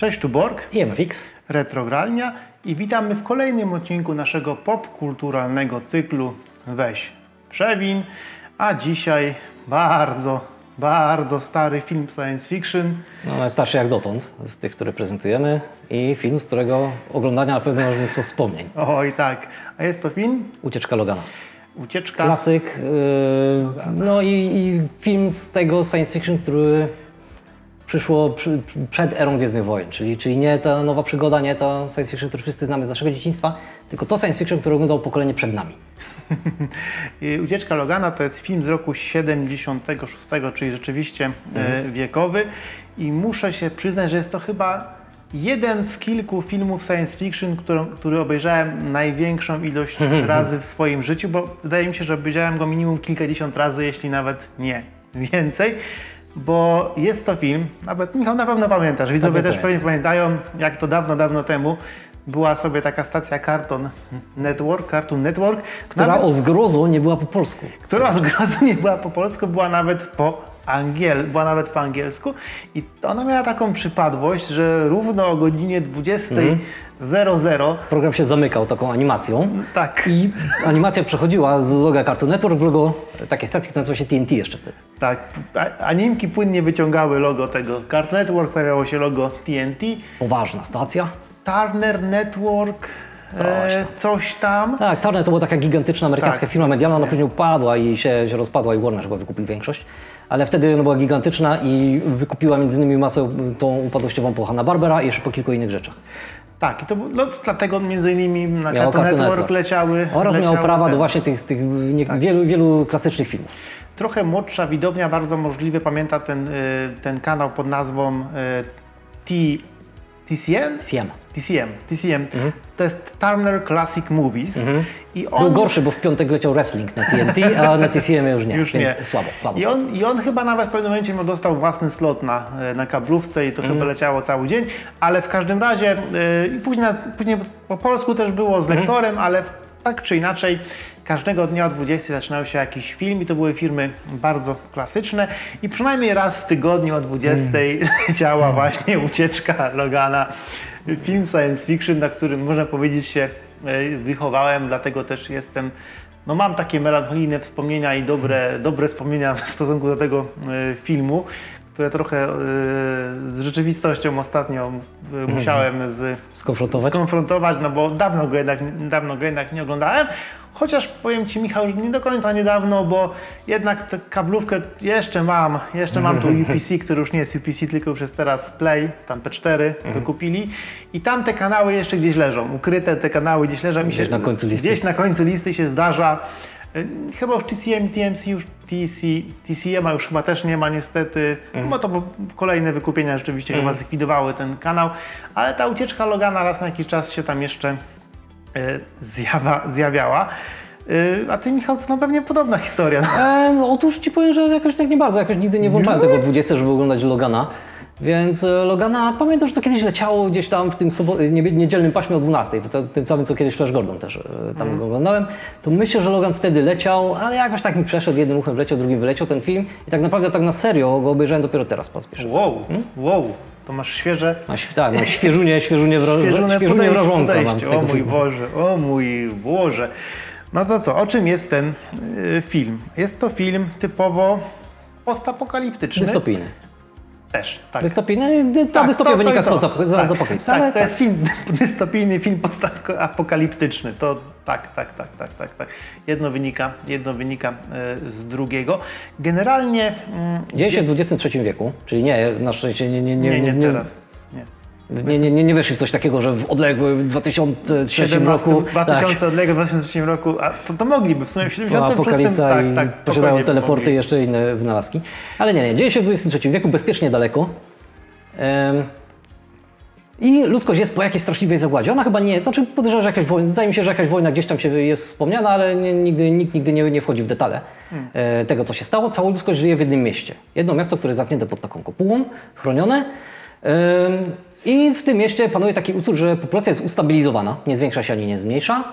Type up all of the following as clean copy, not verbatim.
Cześć, tu Borg, IMFX, Retrogralnia i witamy w kolejnym odcinku naszego popkulturalnego cyklu Weź Przewin, a dzisiaj bardzo stary film science fiction. no, najstarszy jak dotąd z tych, które prezentujemy i film, z którego oglądania na pewno masz mnóstwo wspomnień. Oj tak, a jest to film Ucieczka Logana. Ucieczka... Klasyk, no i film z tego science fiction, który przyszło przed erą Gwiezdnych Wojen, czyli nie ta nowa przygoda, nie to science fiction, który wszyscy znamy z naszego dzieciństwa, tylko to science fiction, które oglądało pokolenie przed nami. Ucieczka Logana to jest film z roku 76, czyli rzeczywiście wiekowy i muszę się przyznać, że jest to chyba jeden z kilku filmów science fiction, który obejrzałem największą ilość razy w swoim życiu, bo wydaje mi się, że obejrzałem go minimum kilkadziesiąt razy, jeśli nawet nie więcej. Bo jest to film, nawet Michał na pewno pamiętasz, widzowie też pewnie pamiętają, jak to dawno temu była sobie taka stacja Cartoon Network, Która nawet, o zgrozo nie była po polsku. która o zgrozo nie była po polsku, była nawet po angielsku i ona miała taką przypadłość, że równo o godzinie 20:00 Program się zamykał taką animacją. tak. I animacja przechodziła z loga Cartoon Network w logo takiej stacji, która nazywa się TNT jeszcze wtedy. Tak, animki płynnie wyciągały logo tego Cartoon Network, pojawiało się logo TNT. Poważna stacja. Turner Network, coś tam. Tak, Turner to była taka gigantyczna amerykańska Tak. firma medialna, ona później upadła i się rozpadła i Warner chyba wykupił większość. Ale wtedy była gigantyczna i wykupiła między innymi masę tą upadłościową po Hanna-Barbera i jeszcze po kilku innych rzeczach. Tak, i to dlatego między innymi na Miało Cartoon Cartoon Network leciały. Oraz miał prawa te. do właśnie tych wielu klasycznych filmów. Trochę młodsza widownia bardzo możliwie pamięta ten kanał pod nazwą TCM? TCM. To jest Turner Classic Movies. I on... Był gorszy, bo w piątek leciał wrestling na TNT, a na TCM już nie, Już więc nie. słabo. I on chyba nawet w pewnym momencie dostał własny slot na kablówce i to chyba leciało cały dzień, ale w każdym razie i później po polsku też było z lektorem, ale tak czy inaczej każdego dnia o 20 zaczynał się jakiś film i to były filmy bardzo klasyczne i przynajmniej raz w tygodniu o 20 leciała właśnie Ucieczka Logana. Film science fiction, na którym można powiedzieć się wychowałem, dlatego też mam takie melancholijne wspomnienia i dobre wspomnienia w stosunku do tego filmu, które trochę z rzeczywistością ostatnio musiałem skonfrontować, no bo dawno go jednak nie oglądałem. Chociaż powiem Ci, Michał, że nie do końca niedawno, bo jednak tę kablówkę jeszcze mam tu UPC, który już nie jest UPC, tylko już jest teraz Play, tam P4 wykupili i tam te kanały jeszcze gdzieś leżą, ukryte te kanały gdzieś leżą i się gdzieś na końcu listy się zdarza. Chyba już TCM i TMC już TCM-a już chyba też nie ma niestety, no to kolejne wykupienia rzeczywiście chyba zlikwidowały ten kanał, ale ta Ucieczka Logana raz na jakiś czas się tam jeszcze zjawiała. A Ty, Michał, to pewnie podobna historia. Otóż Ci powiem, że jakoś tak nie bardzo, jakoś nigdy nie włączałem tego 20, żeby oglądać Logana. Więc Logana, pamiętam, że to kiedyś leciało gdzieś tam w tym niedzielnym paśmie o 12, tym samym co kiedyś Flash Gordon też tam go oglądałem. To myślę, że Logan wtedy leciał, ale jakoś tak mi przeszedł, jednym uchem wleciał, drugim wyleciał ten film i tak naprawdę tak na serio go obejrzałem dopiero teraz po raz pierwszy. Wow, to masz świeże... Tak, mam świeżunie wrażonka mam z tego O mój Boże. No to co, o czym jest ten film? Jest to film typowo postapokaliptyczny. Dystopijny. Też, tak. Dystopijny? Ta dystopia wynika z apokalipsy. Tak, to jest film dystopijny, film postapokaliptyczny. To tak. Jedno wynika z drugiego. Generalnie... Dzieje się w XXIII wieku, czyli nie, na szczęście nie teraz. Nie weszli w coś takiego, że w odległym 2003 roku... odległym 2003 roku, a to mogliby w sumie w 70. Apokalipsa i posiadają teleporty i jeszcze inne wynalazki. Ale nie, dzieje się w XXIII wieku, bezpiecznie daleko. I ludzkość jest po jakiejś straszliwej zagładzie. Ona chyba nie, znaczy podejrzewam, że jakaś wojna, zdaje mi się, że jakaś wojna gdzieś tam się jest wspomniana, ale nikt nigdy nie wchodzi w detale tego, co się stało. Cała ludzkość żyje w jednym mieście. Jedno miasto, które jest zamknięte pod taką kopułą, chronione. I w tym mieście panuje taki ustrój, że populacja jest ustabilizowana, nie zwiększa się ani nie zmniejsza.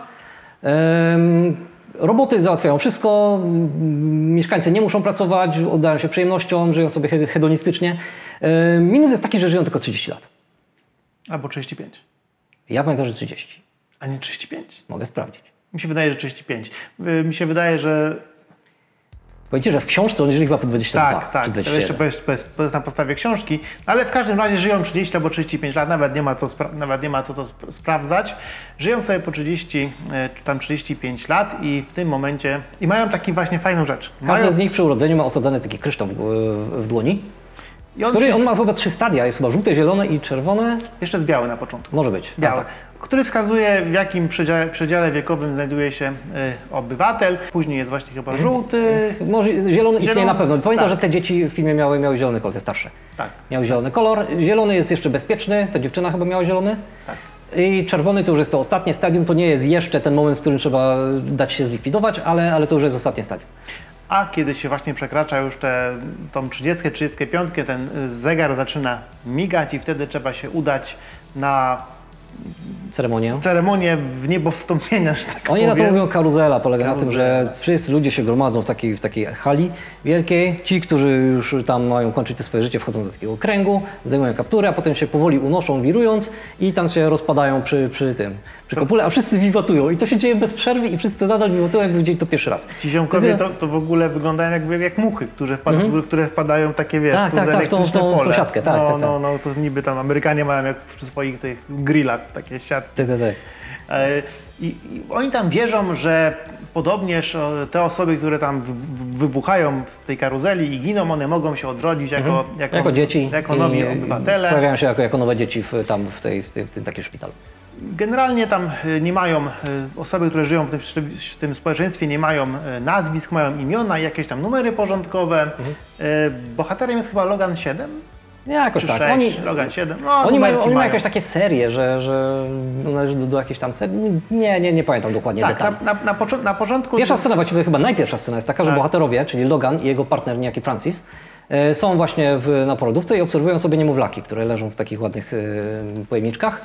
Roboty załatwiają wszystko, mieszkańcy nie muszą pracować, oddają się przyjemnościom, żyją sobie hedonistycznie. Minus jest taki, że żyją tylko 30 lat. Albo 35. Ja pamiętam, że 30. A nie 35? Mogę sprawdzić. Mi się wydaje, że 35. Mi się wydaje, że... Powiem Ci, że w książce oni żyli chyba po 22 Tak. czy To 21. jeszcze to jest na podstawie książki. Ale w każdym razie żyją 30 albo 35 lat. Nawet nie ma co to sprawdzać. Żyją sobie po 30 czy tam 35 lat i w tym momencie... I mają taką właśnie fajną rzecz. Każdy z nich przy urodzeniu ma osadzony taki kryształ w dłoni, I on który on ma chyba 3 stadia. Jest chyba żółte, zielone i czerwone. jeszcze jest biały na początku. Może być. Biały. Tak. Który wskazuje, w jakim przedziale wiekowym znajduje się obywatel. Później jest właśnie chyba żółty. Może zielony istnieje na pewno. Pamiętam, tak. że te dzieci w filmie miały zielony kolor, te starsze. Tak. Miały zielony kolor. Zielony jest jeszcze bezpieczny, ta dziewczyna chyba miała zielony. Tak. I czerwony to już jest to ostatnie stadium, to nie jest jeszcze ten moment, w którym trzeba dać się zlikwidować, ale to już jest ostatnie stadium. A kiedy się właśnie przekracza już tą 30, 35, ten zegar zaczyna migać i wtedy trzeba się udać na ceremonię w niebo wstąpienia, że tak Oni na to powiem. mówią karuzela, polega na tym, Karuzela. że wszyscy ludzie się gromadzą w takiej hali wielkiej. Ci, którzy już tam mają kończyć te swoje życie, wchodzą do takiego kręgu, zdejmują kapturę, a potem się powoli unoszą, wirując i tam się rozpadają przy kopule, a wszyscy wiwatują. I to się dzieje bez przerwy i wszyscy nadal wiwatują, jakby widzieli to pierwszy raz. Ci ziomkowie to w ogóle wyglądają jak muchy, które wpadają w takie, wiesz, Tak, w tą elektryczne pole. siatkę, tak. No, to niby tam Amerykanie mają jak przy swoich tych grillach takie siatki. Tak. I oni tam wierzą, że podobnież te osoby, które tam wybuchają w tej karuzeli i giną, one mogą się odrodzić Jako dzieci. jako nowi i obywatele. Pojawiają się jako nowe dzieci w tym takim szpitalu. Generalnie tam nie mają, osoby, które żyją w tym społeczeństwie nie mają nazwisk, mają imiona i jakieś tam numery porządkowe. Bohaterem jest chyba Logan 7? Jakoś Czy tak. 6, Logan 7. No, Oni numerki mają jakieś takie serie, że należy do jakiejś tam serii. Nie pamiętam dokładnie tak, detali. na początku... Pierwsza scena, właściwie chyba najpierwsza scena jest taka, że bohaterowie, czyli Logan i jego partner niejaki Francis, są właśnie na porodówce i obserwują sobie niemowlaki, które leżą w takich ładnych pojemniczkach.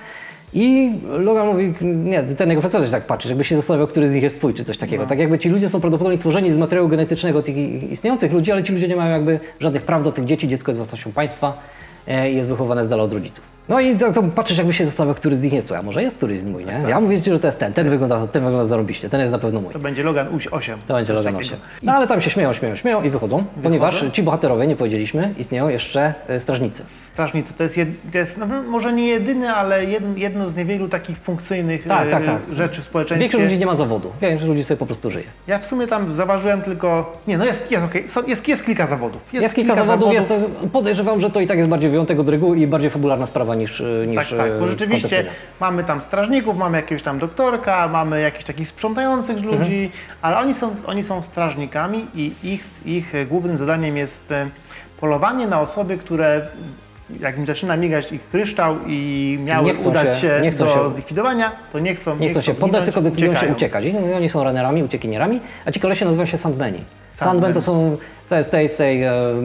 I Logan mówi, nie, ten jego facet się tak patrzy, jakby się zastanawiał, który z nich jest twój, czy coś takiego. Tak jakby ci ludzie są prawdopodobnie tworzeni z materiału genetycznego tych istniejących ludzi, ale ci ludzie nie mają jakby żadnych praw do tych dzieci, dziecko jest własnością państwa i jest wychowane z dala od rodziców. No i to patrzysz, jakby się zastanawiał, który z nich jest twój, a może jest któryś z mój, nie? Ja mówię ci, że to jest ten wygląda zarobiście, ten jest na pewno mój. To będzie Logan 8. To będzie Logan 8. No ale tam się śmieją i wychodzą, ponieważ ci bohaterowie, nie powiedzieliśmy, istnieją jeszcze strażnicy. Strażnicy to jest no, może nie jedyny, ale jedno z niewielu takich funkcyjnych rzeczy w społeczeństwie. Większość ludzi nie ma zawodu, większość ludzi sobie po prostu żyje. Ja w sumie tam zauważyłem tylko... Nie, no jest okej. Jest kilka zawodów. Jest kilka zawodów. Podejrzewam, że to i tak jest bardziej wyjątek od reguły i bardziej fabularna sprawa niż Tak, bo rzeczywiście mamy tam strażników, mamy jakiegoś tam doktorka, mamy jakichś takich sprzątających ludzi, ale oni są strażnikami i ich głównym zadaniem jest polowanie na osoby, które jak im zaczyna migać ich kryształ i miały udać się do zlikwidowania, to nie chcą się poddać, tylko decydują się uciekać. I oni są runnerami, uciekinierami, a ci kolesie nazywają się Sandmeni. Sandmen to jest z tej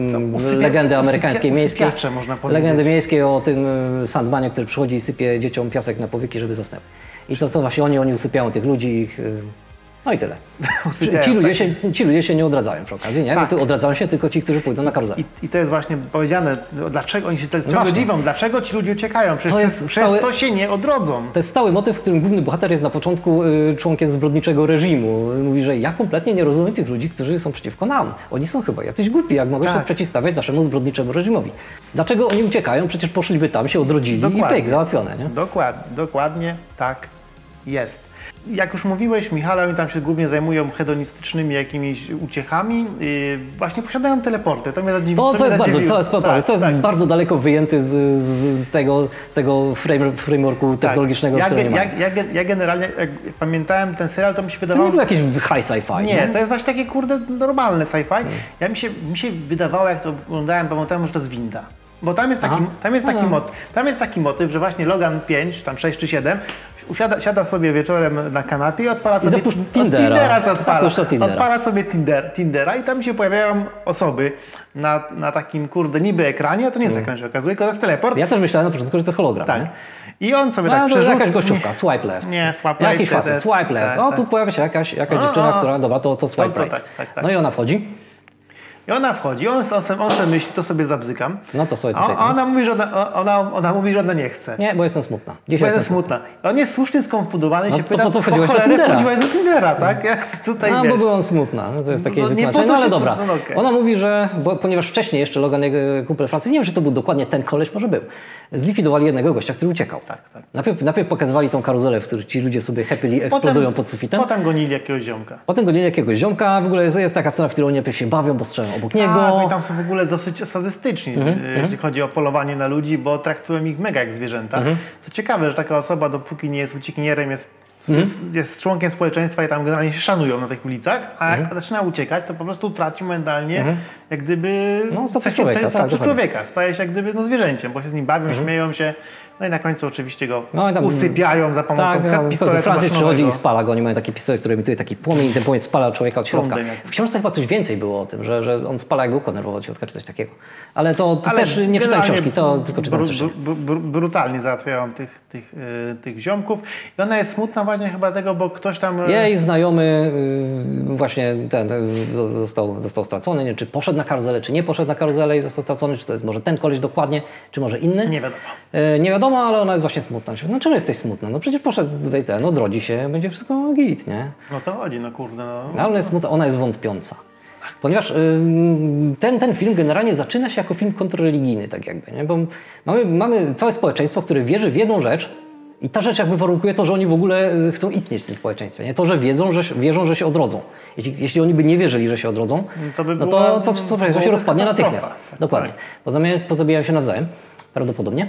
legendy amerykańskiej miejskiej. Można powiedzieć. Legendy miejskiej o tym Sandmanie, który przychodzi i sypie dzieciom piasek na powieki, żeby zasnęły. I to właśnie oni usypiają tych ludzi. No i tyle. Ci ludzie się nie odradzają przy okazji, nie? Tak. Bo tu odradzają się tylko ci, którzy pójdą na karuzelę. I to jest właśnie powiedziane, dlaczego oni się ciągle dziwią, dlaczego ci ludzie uciekają, przez to się nie odrodzą. To jest stały motyw, w którym główny bohater jest na początku członkiem zbrodniczego reżimu. Mówi, że ja kompletnie nie rozumiem tych ludzi, którzy są przeciwko nam. Oni są chyba jacyś głupi, jak mogą się przeciwstawiać naszemu zbrodniczemu reżimowi. Dlaczego oni uciekają? Przecież poszliby tam, się odrodzili i pyk, załatwione, nie? Dokładnie tak jest. Jak już mówiłeś, Michale, oni tam się głównie zajmują hedonistycznymi jakimiś uciechami. Właśnie posiadają teleporty. To mnie zadziwiło. To jest bardzo daleko wyjęty z tego frameworku technologicznego, który nie ma. Ja generalnie, jak pamiętałem ten serial, to mi się wydawało... To nie był jakiś high sci-fi. Nie, to jest właśnie takie normalne sci-fi. Mi się wydawało, jak to oglądałem, pamiętałem, że to jest winda. Bo tam jest taki motyw, że właśnie Logan 5, tam 6 czy 7, siada sobie wieczorem na kanapie i odpala sobie odpala sobie Tindera i tam się pojawiają osoby na takim niby ekranie, a to nie jest ekran, się okazuje, tylko to jest teleport. Ja też myślałem na początku, że to hologram. Tak. Nie? I on sobie to jest jakaś gościówka, swipe left. Nie, swipe right. Jakiś facet, swipe left. Tu pojawia się jakaś dziewczyna, która, dobra, to swipe right. Tak. No i ona wchodzi. I ona wchodzi, on se myśli, to sobie zabzykam. No to słuchaj tutaj. A ona mówi, że ona mówi, że ona nie chce. Nie, bo jestem smutna. Bo Dzisiaj jestem smutna. On jest słusznie skonfudowany i No się to pyta, po co wchodziłaś do cholerę Tindera? wchodziłaś do Tindera, tak? Jak tutaj, bo wiesz. byłam smutna. No to jest takie No, nie wytłumaczenie. po to No ale się- dobra. no, okej. Ona mówi, że ponieważ wcześniej jeszcze Logan, jego kumpel Francji, nie wiem, czy to był dokładnie ten koleś, może był, zlikwidowali jednego gościa, który uciekał. Tak, tak. Najpierw pokazywali tą karuzelę, w której ci ludzie sobie happily eksplodują pod sufitem. Potem gonili jakiegoś ziomka. Potem gonili jakiegoś ziomka. W ogóle jest taka scena, w której oni najpierw się bawią, bo strzelają obok niego. No i tam są w ogóle dosyć sadystyczni, jeśli chodzi o polowanie na ludzi, bo traktują ich mega jak zwierzęta. Co ciekawe, że taka osoba, dopóki nie jest uciekinierem, jest członkiem społeczeństwa i tam generalnie się szanują na tych ulicach, a jak zaczyna uciekać, to po prostu traci mentalnie jak gdyby No, status człowieka, tak, status dokładnie. człowieka. Staje się jak gdyby zwierzęciem, bo się z nim bawią, śmieją się. No i na końcu oczywiście go No i tam usypiają za pomocą pistoletu Francis przychodzi i maszynowego. spala go. Oni mają taki pistolet, który emituje taki płomień i ten płomień spala człowieka od środka. Prądem jak- W książce chyba coś więcej było o tym, że on spala jakby układ nerwowy od środka, czy coś takiego. Ale to Ale też nie czytałem generalnie książki, to tylko czytałem słyszałem. brutalnie załatwiają tych ziomków. I ona jest smutna właśnie chyba tego, bo ktoś tam... Jej znajomy właśnie został stracony, nie, czy poszedł na karuzelę, czy nie poszedł na karuzelę i został stracony, czy to jest może ten koleś dokładnie, czy może inny. Nie wiadomo. Nie wiadomo, ale ona jest właśnie smutna. No czemu jesteś smutna? No przecież poszedł tutaj odrodzi się, będzie wszystko git, nie? No to chodzi, no kurde. No. Ale ona jest smutna, ona jest wątpiąca. Ponieważ ten film generalnie zaczyna się jako film kontrreligijny, tak jakby, nie? Bo mamy całe społeczeństwo, które wierzy w jedną rzecz i ta rzecz jakby warunkuje to, że oni w ogóle chcą istnieć w tym społeczeństwie, nie? To, że wierzą, że się odrodzą. Jeśli oni by nie wierzyli, że się odrodzą, To by no była- to społeczeństwo się rozpadnie katastrofa. natychmiast. Tak, Dokładnie. tak. Pozabijają się nawzajem, prawdopodobnie.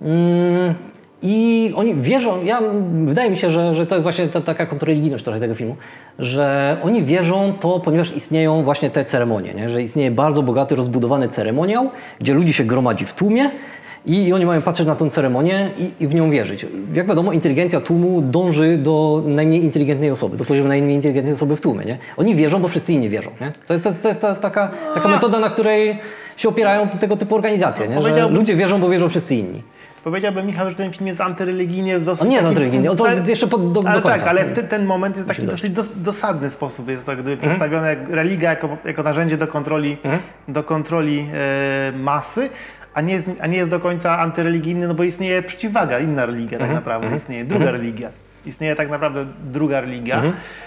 I oni wierzą, wydaje mi się, że to jest właśnie taka kontrreligijność trochę tego filmu, że oni wierzą to, ponieważ istnieją właśnie te ceremonie, nie? Że istnieje bardzo bogaty, rozbudowany ceremoniał, gdzie ludzi się gromadzi w tłumie i oni mają patrzeć na tę ceremonię i w nią wierzyć. Jak wiadomo, inteligencja tłumu dąży do najmniej inteligentnej osoby, do poziomu najmniej inteligentnej osoby w tłumie. Nie? Oni wierzą, bo wszyscy inni wierzą. Nie? To jest taka metoda, na której się opierają tego typu organizacje, nie? Że ludzie wierzą, bo wierzą wszyscy inni. Powiedziałbym, Michał, że ten film jest antyreligijny w dosyć... On nie jest taki- antyreligijny, to jeszcze do ale końca. tak, ale ten moment jest taki Musi dosyć dosadny sposób. Jest to gdyby przedstawione jak religia jako narzędzie do kontroli masy, a nie jest do końca antyreligijny, no bo istnieje przeciwwaga, inna religia tak naprawdę. Istnieje druga religia. Istnieje tak naprawdę druga religia.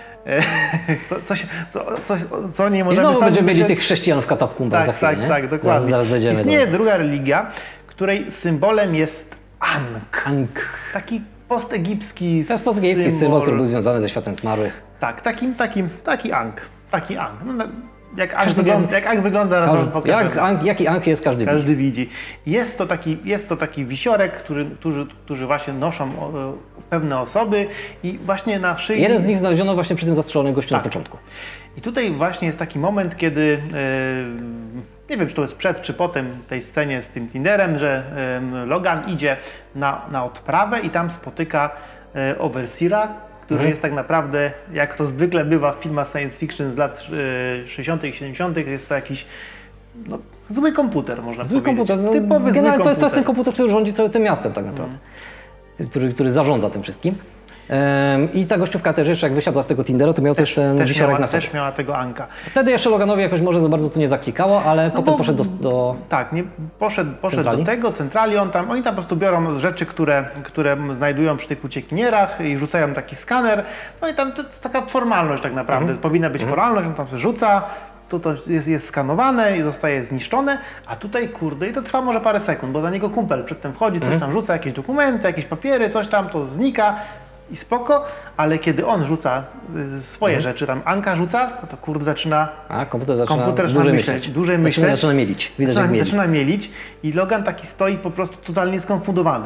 Co nie I możemy znowu sami będziemy mieli sobie- tych chrześcijan w katakumbach za chwilę, nie? Tak, dokładnie. Zaraz dojdziemy Istnieje druga religia, której symbolem jest Ankh. Ankh. Taki postegipski To jest polski symbol, który był związany ze światem zmarłych. Tak, taki Ankh. Taki Ankh. No, jak Każdy Ankh wygląda, raz wam pokażę. Jaki Ankh jest, każdy wie. Każdy widzi. Jest to taki wisiorek, którzy właśnie noszą pewne osoby i właśnie na szyi... Jeden z nich znaleziono właśnie przy tym zastrzelonym gościu na Tak. początku. I tutaj właśnie jest taki moment, kiedy nie wiem, czy to jest przed, czy po tej scenie z tym Tinderem, że Logan idzie na odprawę i tam spotyka Overseera, który jest tak naprawdę, jak to zwykle bywa w filmach science fiction z lat 60. i 70., jest to jakiś zły komputer, można Zły powiedzieć. komputer. No, Typowy zły generalnie komputer. to jest ten komputer, który rządzi całym tym miastem tak naprawdę. Który zarządza tym wszystkim. I ta gościówka też jeszcze jak wysiadła z tego Tindera, to miał też ten wisiorek na sobie. Też miała tego Anka. Wtedy jeszcze Loganowi jakoś może za bardzo to nie zaklikało, ale potem bo- poszedł do... Tak, nie, poszedł Centrali? do tego, centrali, oni tam po prostu biorą rzeczy, które znajdują przy tych uciekinierach i rzucają taki skaner. No i tam to taka formalność tak naprawdę, powinna być formalność, on tam się rzuca, to jest skanowane i zostaje zniszczone, a tutaj kurde i to trwa może parę sekund, bo za niego kumpel przedtem wchodzi, coś tam rzuca, jakieś dokumenty, jakieś papiery, coś tam, to znika. I spoko, ale kiedy on rzuca swoje rzeczy, tam Anka rzuca, to kurde zaczyna... A, komputer zaczyna zaczyna dłużej myśleć, myśleć. dłużej myśleć. Zaczyna mielić. Widać, jak mieli. Zaczyna mielić i Logan taki stoi po prostu totalnie skonfundowany.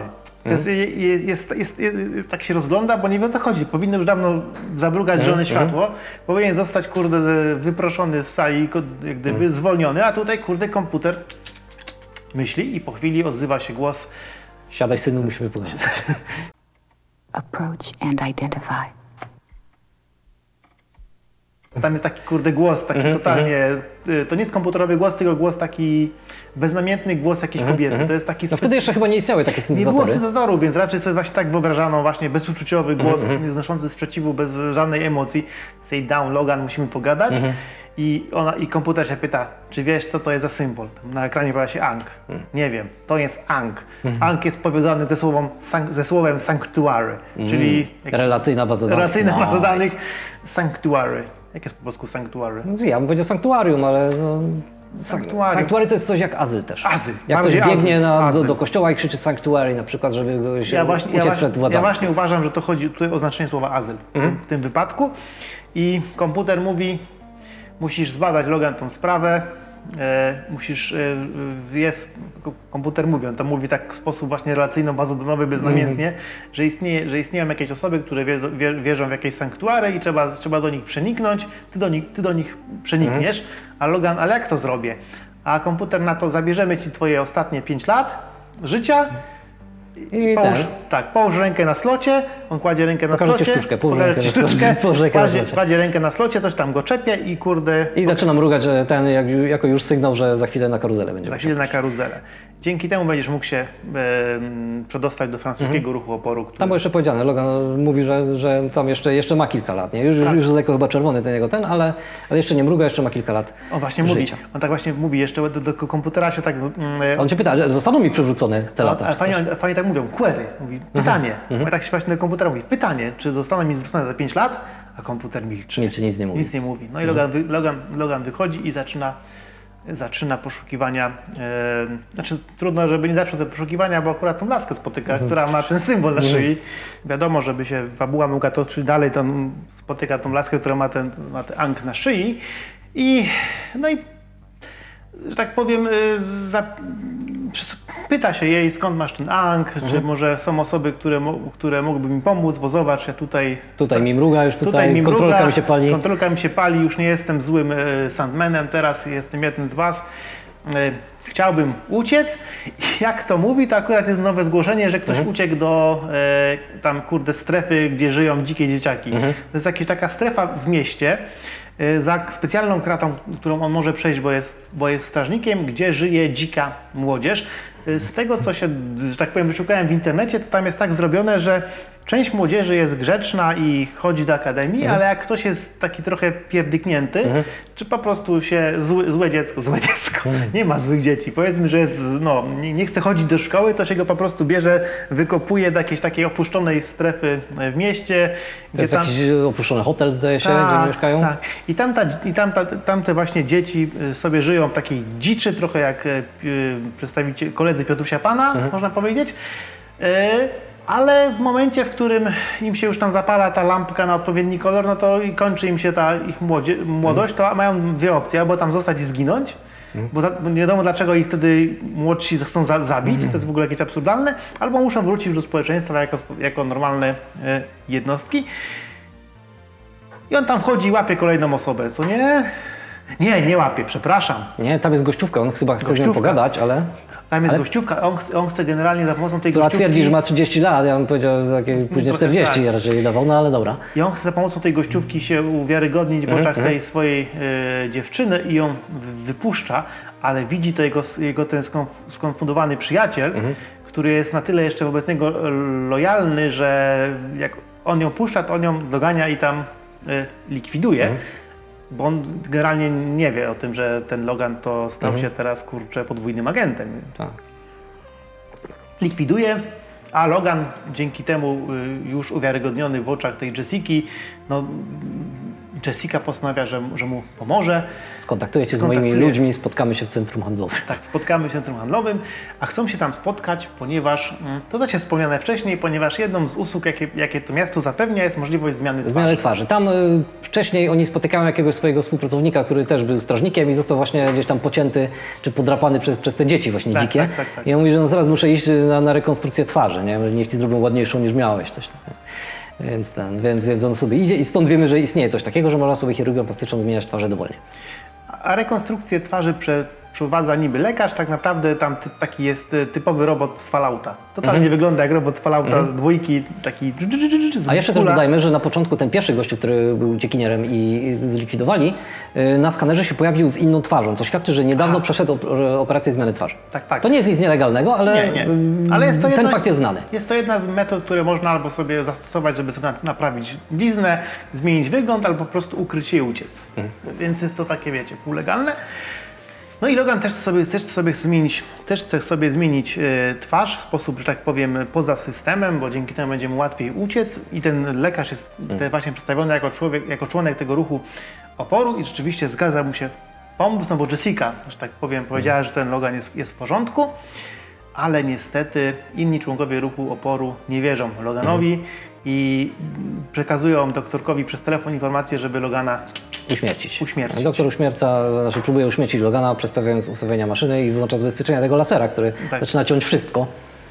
Tak się rozgląda, bo nie wie o co chodzi. Powinno już dawno zabrugać zielone światło. Powinien zostać kurde wyproszony z sali, jak gdyby zwolniony, a tutaj kurde komputer myśli i po chwili odzywa się głos. Siadaj synu, musimy pogadać. Approach and identify. Tam jest taki kurde głos, taki totalnie, to nie jest komputerowy głos, tylko głos taki beznamiętny głos jakiejś kobiety. To jest taki No wtedy jeszcze chyba nie istniały takie nie było syntezatory. syntezatorów, więc raczej sobie właśnie tak wyobrażano właśnie bezuczuciowy głos, nie znoszący sprzeciwu, bez żadnej emocji. Say down, Logan, musimy pogadać. I komputer się pyta, czy wiesz, co to jest za symbol? Na ekranie pojawia się Ankh. Nie wiem, to jest Ankh. Ankh jest powiązany ze słowem sanctuary, czyli Relacyjna baza danych. relacyjna baza Nice. danych sanctuary. Jak jest po polsku sanctuary? Ja bym powiedział sanktuarium, ale no, Sanktuarium. sanktuary to jest coś jak azyl też. Azyl. Jak ktoś Bardziej biegnie azyl. do kościoła i krzyczy sanctuary na przykład, żeby go się uciec przed ja władzami. właśnie uważam, że to chodzi tutaj o znaczenie słowa azyl w tym wypadku. I komputer mówi, musisz zbadać, Logan, tą sprawę. Komputer mówi, on to mówi tak w sposób właśnie relacyjno-bazodonowy, beznamiętnie, że istnieją jakieś osoby, które wierzą w jakieś sanktuary i trzeba do nich przeniknąć, ty do nich przenikniesz, a Logan, ale jak to zrobię? A komputer na to, zabierzemy ci twoje ostatnie 5 lat życia, I połóż rękę na slocie, on kładzie rękę na Pokażę ci slocie, sztuczkę, połóż pokaże rękę ci na slocie, sztuczkę, połóż rękę na slocie. kładzie rękę na slocie, coś tam go czepie i kurde... I zaczyna mrugać ten jako już sygnał, że za chwilę na karuzelę będzie. Za chwilę na karuzelę. Dzięki temu będziesz mógł się przedostać do francuskiego ruchu oporu, który... Tam było jeszcze powiedziane, Logan mówi, że tam jeszcze ma kilka lat, nie? Już lekko chyba czerwony ale jeszcze nie mruga, jeszcze ma kilka lat On właśnie życia. on tak właśnie mówi, jeszcze do komputera się tak... On cię pyta, że zostaną mi przywrócone te lata? czy coś? Fajnie tak mówią, query, mówi pytanie. Tak się właśnie do komputera mówi, pytanie, czy zostaną mi zwrócone za 5 lat? A komputer milczy. Milczy, nic nie mówi. Nic nie mówi. No i Logan wychodzi i zaczyna poszukiwania, znaczy trudno, żeby nie zaczął te poszukiwania, bo akurat tą laskę spotyka, która ma ten symbol na szyi. Wiadomo, żeby się fabuła mogła toczyć dalej, to on spotyka tą laskę, która ma ten Ankh na szyi no i że tak powiem, pyta się jej, skąd masz ten Ankh, czy może są osoby, które mogłyby mi pomóc, bo zobacz, ja tutaj mi mruga, już tutaj kontrolka mi się pali. Kontrolka mi się pali, już nie jestem złym Sandmanem, teraz jestem jednym z was. Chciałbym uciec. I jak to mówi, to akurat jest nowe zgłoszenie, że ktoś uciekł do strefy, gdzie żyją dzikie dzieciaki. To jest jakaś taka strefa w mieście, za specjalną kratą, którą on może przejść, bo jest strażnikiem, gdzie żyje dzika młodzież. Z tego, co się, że tak powiem, wyszukałem w internecie, to tam jest tak zrobione, że część młodzieży jest grzeczna i chodzi do akademii, ale jak ktoś jest taki trochę pierdyknięty, czy po prostu się złe dziecko, nie ma złych dzieci, powiedzmy, że jest, nie chce chodzić do szkoły, to się go po prostu bierze, wykopuje do jakiejś takiej opuszczonej strefy w mieście. To jest jakiś opuszczony hotel, zdaje się, gdzie mieszkają. Tak. I tamte właśnie dzieci sobie żyją w takiej dziczy, trochę jak koledzy Piotrusia Pana, można powiedzieć. Ale w momencie, w którym im się już tam zapala ta lampka na odpowiedni kolor, no to i kończy im się ta ich młodość, to mają dwie opcje, albo tam zostać i zginąć, bo nie wiadomo dlaczego ich wtedy młodsi chcą zabić, to jest w ogóle jakieś absurdalne, albo muszą wrócić już do społeczeństwa jako normalne jednostki. I on tam wchodzi i łapie kolejną osobę, co nie? Nie łapie, przepraszam. Nie, tam jest gościówka, on chyba chce z nią pogadać, ale... Tam jest gościówka, on chce generalnie za pomocą tej która gościówki... twierdzi, że ma 30 lat, ja bym powiedział takie później 40 tak. raczej dawał, no ale dobra. I on chce za pomocą tej gościówki się uwiarygodnić w oczach tej swojej dziewczyny i ją wypuszcza, ale widzi to jego ten skonfundowany przyjaciel, który jest na tyle jeszcze wobec niego lojalny, że jak on ją puszcza, to on ją dogania i tam likwiduje. Bo on generalnie nie wie o tym, że ten Logan to stał się teraz, podwójnym agentem. Tak. Likwiduje, a Logan dzięki temu już uwiarygodniony w oczach tej Jessiki, Jessica postanawia, że mu pomoże. Skontaktuję cię z moimi ludźmi, spotkamy się w centrum handlowym. Tak, spotkamy w centrum handlowym, a chcą się tam spotkać, ponieważ, to też jest wspomniane wcześniej, ponieważ jedną z usług, jakie to miasto zapewnia, jest możliwość zmiany twarzy. Tam wcześniej oni spotykają jakiegoś swojego współpracownika, który też był strażnikiem i został właśnie gdzieś tam pocięty czy podrapany przez te dzieci właśnie dzikie. Tak. I on mówi, że teraz muszę iść na rekonstrukcję twarzy, nie? Niech ci zrobią ładniejszą niż miałeś. Coś tam. Więc on sobie idzie i stąd wiemy, że istnieje coś takiego, że można sobie chirurgią plastyczną zmieniać twarze dowolnie. A rekonstrukcję twarzy przeprowadza niby lekarz, tak naprawdę tam taki jest typowy robot z Fallouta. Totalnie wygląda jak robot z Fallouta dwójki, taki... A jeszcze też dodajmy, że na początku ten pierwszy gościu, który był uciekinierem i zlikwidowali, na skanerze się pojawił z inną twarzą, co świadczy, że niedawno przeszedł operację zmiany twarzy. Tak. To nie jest nic nielegalnego, ale, Nie. Ale jest to ten fakt jest znany. Jest to jedna z metod, które można albo sobie zastosować, żeby sobie naprawić bliznę, zmienić wygląd, albo po prostu ukryć się i uciec. Więc jest to takie, wiecie, półlegalne. No i Logan też chce sobie zmienić twarz w sposób, że tak powiem, poza systemem, bo dzięki temu będzie mu łatwiej uciec i ten lekarz jest właśnie przedstawiony jako członek tego ruchu oporu i rzeczywiście zgadza mu się pomóc, no bo Jessica, że tak powiem, powiedziała, że ten Logan jest w porządku, ale niestety inni członkowie ruchu oporu nie wierzą Loganowi i przekazują doktorkowi przez telefon informację, żeby Logana Uśmiercić. Doktor próbuje uśmiercić Logana, przedstawiając ustawienia maszyny i wyłącza zabezpieczenia tego lasera, który zaczyna ciąć wszystko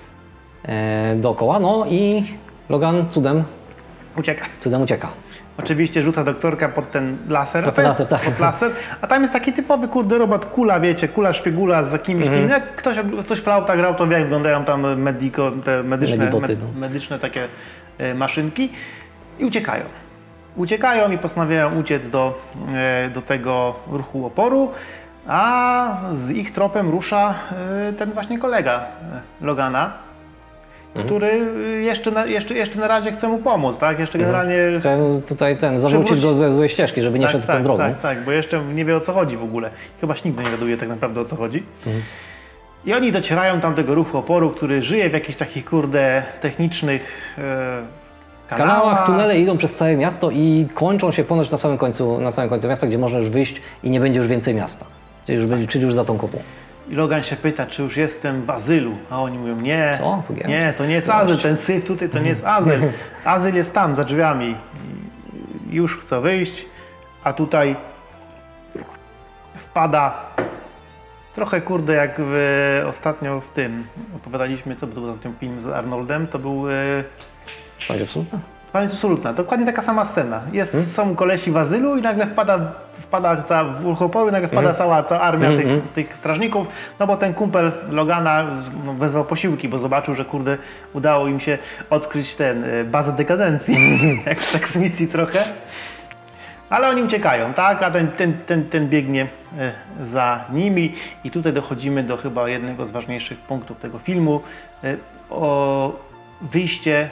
dookoła. No i Logan cudem ucieka. Oczywiście rzuca doktorka pod ten laser, Pod laser. A tam jest taki typowy robot, kula, wiecie, kula szpiegula z jakimiś tym, jak ktoś Fallouta grał, to wie, jak wyglądają tam te medyczne takie maszynki i uciekają i postanawiają uciec do tego ruchu oporu, a z ich tropem rusza ten właśnie kolega Logana, który jeszcze na razie chce mu pomóc, tak? Jeszcze generalnie... Chce tutaj zawrócić go ze złej ścieżki, żeby nie szedł tą drogą. Tak, bo jeszcze nie wie, o co chodzi w ogóle. Chyba się nigdy nie wiaduje tak naprawdę, o co chodzi. I oni docierają tam tego ruchu oporu, który żyje w jakichś takich, technicznych kanałach, tunele idą przez całe miasto i kończą się ponoć na samym końcu miasta, gdzie można już wyjść i nie będzie już więcej miasta. Czyli już za tą kopą. I Logan się pyta, czy już jestem w azylu, a oni mówią, nie, Co? nie, to nie jest azyl, ten syf tutaj to nie jest azyl. Azyl jest tam, za drzwiami. I już chce wyjść, a tutaj wpada trochę jak ostatnio w tym, opowiadaliśmy, co był za tym film z Arnoldem, to był... Pamięć absolutna? Pamięć absolutna, dokładnie taka sama scena. Są kolesi w azylu i nagle wpada w ruch oporu i nagle wpada cała armia tych strażników, no bo ten kumpel Logana wezwał posiłki, bo zobaczył, że udało im się odkryć bazę dekadencji, jak w Sex Misji trochę. Ale oni uciekają, tak? A ten biegnie za nimi i tutaj dochodzimy do chyba jednego z ważniejszych punktów tego filmu, o wyjście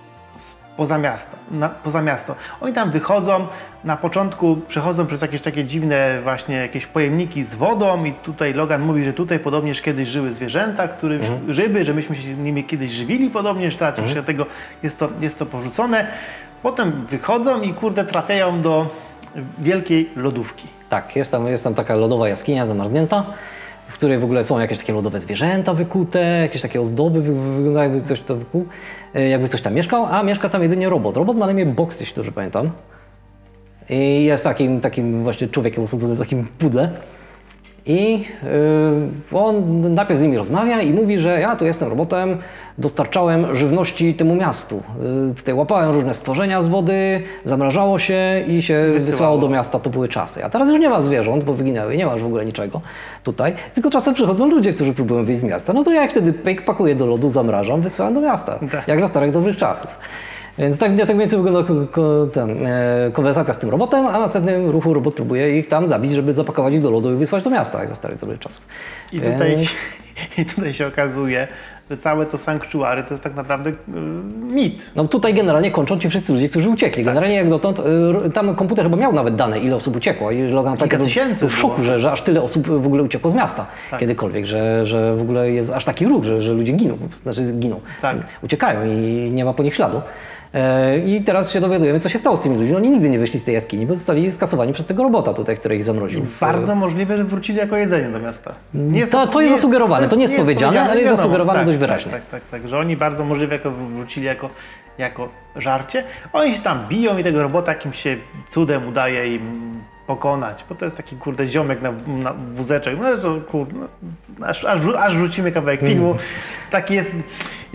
poza miasto. Oni tam wychodzą, na początku przechodzą przez jakieś takie dziwne właśnie jakieś pojemniki z wodą i tutaj Logan mówi, że tutaj podobnież kiedyś żyły zwierzęta, ryby, że myśmy się nimi kiedyś żywili podobnież, teraz już tego jest to porzucone. Potem wychodzą i trafiają do wielkiej lodówki. Tak, jest tam taka lodowa jaskinia zamarznięta, w której w ogóle są jakieś takie lodowe zwierzęta wykute, jakieś takie ozdoby, wygląda jakby ktoś to wykuł, jakby ktoś tam mieszkał, a mieszka tam jedynie robot. Robot ma na imię Box, jeśli dobrze pamiętam. I jest takim właśnie człowiekiem osadzonym w takim pudle. I on najpierw z nimi rozmawia i mówi, że ja tu jestem robotem, dostarczałem żywności temu miastu. Tutaj łapałem różne stworzenia z wody, zamrażało się i się wysyłało do miasta, to były czasy. A teraz już nie ma zwierząt, bo wyginęły, nie ma już w ogóle niczego tutaj. Tylko czasem przychodzą ludzie, którzy próbują wyjść z miasta. No to ja ich wtedy pakuję do lodu, zamrażam, wysyłam do miasta. Tak. Jak za starych dobrych czasów. Więc tak mniej więcej wygląda konwersacja z tym robotem, a w następnym ruchu robot próbuje ich tam zabić, żeby zapakować ich do lodu i wysłać do miasta, jak za starych dobrych czasów. I tutaj się okazuje, że całe to sanktuary to jest tak naprawdę mit. No tutaj generalnie kończą ci wszyscy ludzie, którzy uciekli. Generalnie jak dotąd, tam komputer chyba miał nawet dane, ile osób uciekło i Logan był w szoku, że aż tyle osób w ogóle uciekło z miasta kiedykolwiek, że w ogóle jest aż taki ruch, że ludzie giną, uciekają i nie ma po nich śladu. I teraz się dowiadujemy, co się stało z tymi ludźmi. Oni nigdy nie wyszli z tej jaskini, bo zostali skasowani przez tego robota tutaj, który ich zamroził. Bardzo możliwe, że wrócili jako jedzenie do miasta. To jest zasugerowane, to nie jest powiedziane, ale jest zasugerowane dość wyraźnie. Tak, że oni bardzo możliwe wrócili jako żarcie. Oni się tam biją i tego robota jakimś się cudem udaje im pokonać, bo to jest taki ziomek na wózeczek. No to aż rzucimy kawałek filmu. Taki jest,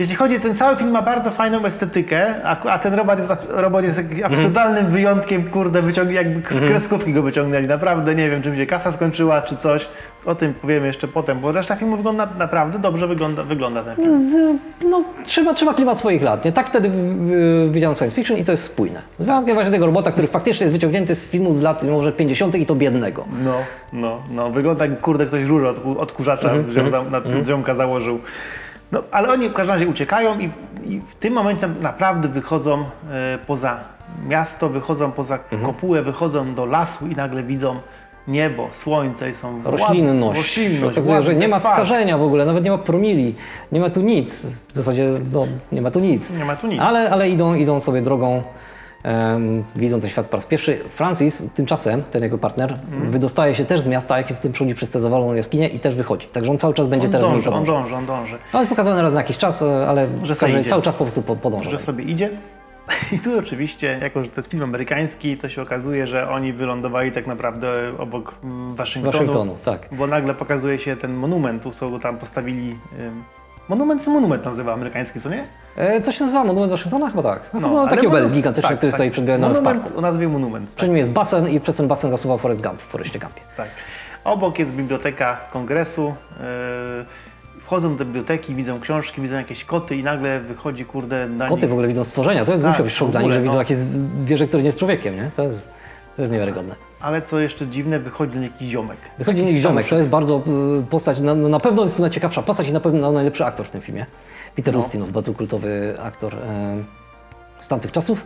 jeśli chodzi, ten cały film ma bardzo fajną estetykę, a ten robot jest absurdalnym wyjątkiem, kurde, jakby z kreskówki go wyciągnęli. Naprawdę nie wiem, czy mi się kasa skończyła, czy coś. O tym powiemy jeszcze potem, bo reszta filmu wygląda naprawdę dobrze, wygląda ten film. No, trzyma klimat swoich lat. Nie? Tak wtedy widziałem science fiction i to jest spójne. Z wyjątkiem właśnie tego robota, który faktycznie jest wyciągnięty z filmu z lat może 50. i to biednego. No, wygląda jak, kurde, ktoś rurę od odkurzacza na ziomka założył. No, ale oni w każdym razie uciekają i w tym momencie naprawdę wychodzą poza miasto, wychodzą poza kopułę, wychodzą do lasu i nagle widzą niebo, słońce i są roślinność. Okazuje, że nie ma skażenia w ogóle, nawet nie ma promili, nie ma tu nic. W zasadzie nie ma tu nic. Nie ma tu nic. Ale idą sobie drogą, widzą ten świat po raz pierwszy. Francis tymczasem, ten jego partner, wydostaje się też z miasta, jakiś tym przechodzi przez tę zawaloną jaskinię i też wychodzi. Także on cały czas będzie teraz z nim podążał. On dąży. To jest pokazane raz na jakiś czas, ale cały czas po prostu podąża. Że sobie idzie. I tu oczywiście, jako że to jest film amerykański, to się okazuje, że oni wylądowali tak naprawdę obok Waszyngtonu. Tak. Bo nagle pokazuje się ten monument, co go tam postawili. Monument nazywa amerykański, co nie? Co się nazywa? Monument Waszyngtona? Chyba tak. No, taki obelisk gigantyczny, który stoi przed Białym Domem w parku. O nazwie Monument. Przy nim jest basen i przez ten basen zasuwa Forrest Gump w Forrestie Gumpie. Tak. Obok jest biblioteka kongresu. Wchodzą do biblioteki, widzą książki, widzą jakieś koty i nagle wychodzi, kurde, na Koty w ogóle widzą stworzenia. To jest musiał być szok dla nich, że widzą jakieś zwierzę, które nie jest człowiekiem, nie? To jest niewiarygodne. Ale co jeszcze dziwne, wychodzi do nich jakiś ziomek. Wychodzi do nich ziomek. To jest bardzo postać, na pewno jest to najciekawsza postać i na pewno najlepszy aktor w tym filmie. Peter Ustinov, bardzo kultowy aktor z tamtych czasów.